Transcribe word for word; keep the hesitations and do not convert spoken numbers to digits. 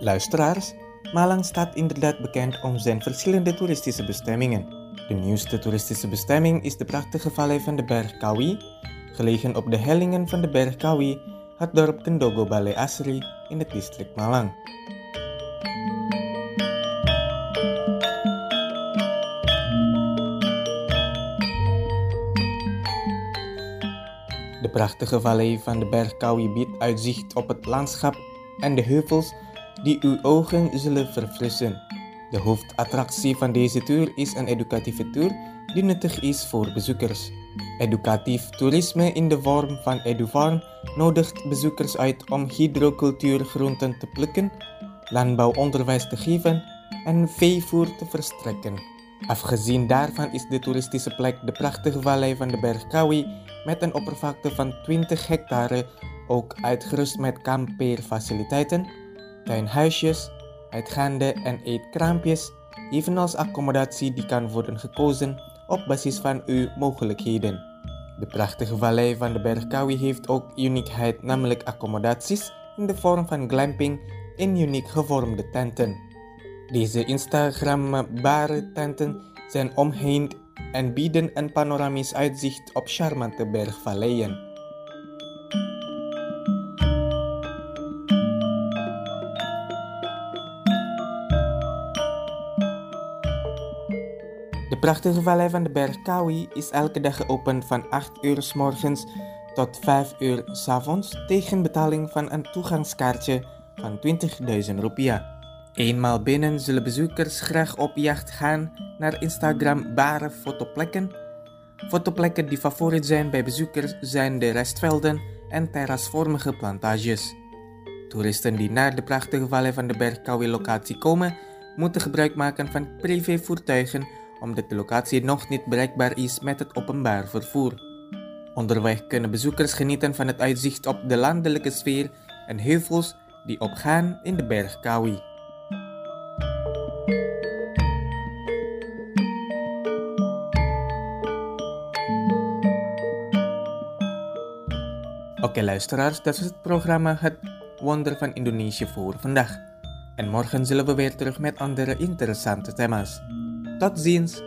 Luisteraars, Malang staat inderdaad bekend om zijn verschillende toeristische bestemmingen. De nieuwste toeristische bestemming is de prachtige vallei van de berg Kawi. Gelegen op de hellingen van de berg Kawi, het dorp Kendogo Balai Asri in het district Malang. De prachtige vallei van de berg Kawi biedt uitzicht op het landschap en de heuvels die uw ogen zullen verfrissen. De hoofdattractie van deze tour is een educatieve tour die nuttig is voor bezoekers. Educatief toerisme in de vorm van EduFarm nodigt bezoekers uit om hydrocultuurgroenten te plukken, landbouwonderwijs te geven en veevoer te verstrekken. Afgezien daarvan is de toeristische plek de prachtige vallei van de berg Kawi met een oppervlakte van twintig hectare ook uitgerust met kampeerfaciliteiten, tuinhuisjes, uitgaande en eetkraampjes, evenals accommodatie die kan worden gekozen op basis van uw mogelijkheden. De prachtige vallei van de berg Kawi heeft ook uniekheid, namelijk accommodaties in de vorm van glamping in uniek gevormde tenten. Deze Instagrammabare tenten zijn omheind en bieden een panoramisch uitzicht op charmante bergvalleien. De prachtige vallei van de berg Kawi is elke dag geopend van acht uur 's morgens tot vijf uur 's avonds tegen betaling van een toegangskaartje van twintigduizend rupiah. Eenmaal binnen zullen bezoekers graag op jacht gaan naar Instagrambare fotoplekken. Fotoplekken die favoriet zijn bij bezoekers zijn de restvelden en terrasvormige plantages. Toeristen die naar de prachtige vallei van de berg Kawi locatie komen, moeten gebruik maken van privévoertuigen omdat de locatie nog niet bereikbaar is met het openbaar vervoer. Onderweg kunnen bezoekers genieten van het uitzicht op de landelijke sfeer en heuvels die opgaan in de berg Kawi. Oké okay, luisteraars, dat is het programma Het Wonder van Indonesië voor vandaag. En morgen zullen we weer terug met andere interessante thema's. Tot ziens!